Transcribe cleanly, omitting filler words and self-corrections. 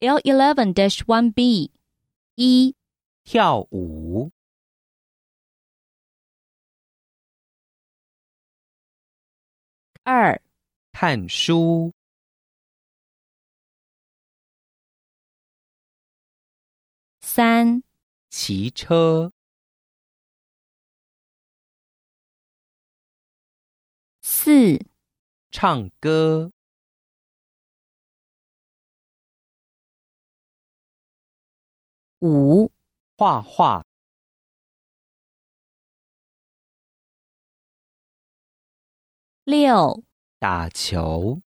L11-1B 1、 跳舞、 2、 看书、 3、 骑车、 4、 唱歌、 5、 画画、 6、 打球。